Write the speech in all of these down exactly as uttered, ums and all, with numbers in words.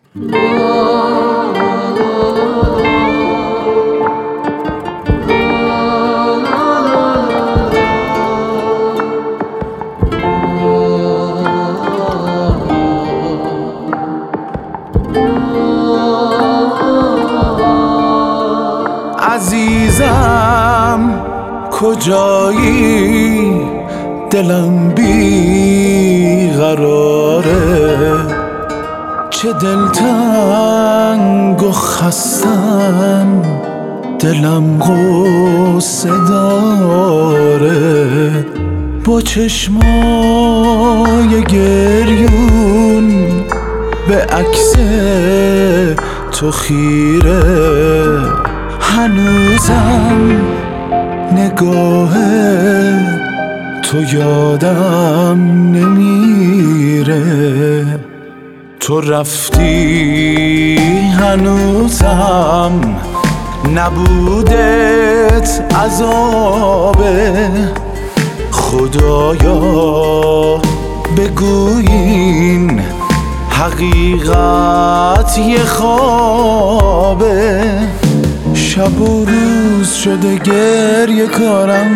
عزیزم کجایی؟ دلم بی قراره، چه دلتنگ و خستم، دلم غصه داره. با چشمای گریون به عکس تو خیره، هنوزم نگاه تو یادم نمیره. تو رفتی هنوزم نبودت عذابه. خدایا بگوین حقیقت یه خوابه. شب و روز شده گریه کارم،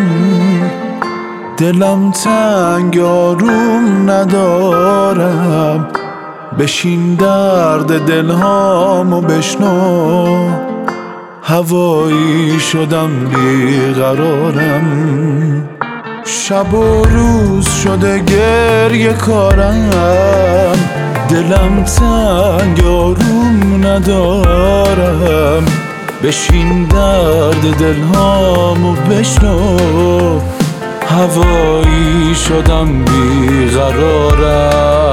دلم تنگ آروم ندارم. بشین درد دلهامو بشنو، هوایی شدم بیقرارم. شب و روز شده گریه کارم، دلم تنگ آروم ندارم. بشین درد دلهامو بشنو، هوایی شدم بیقرارم.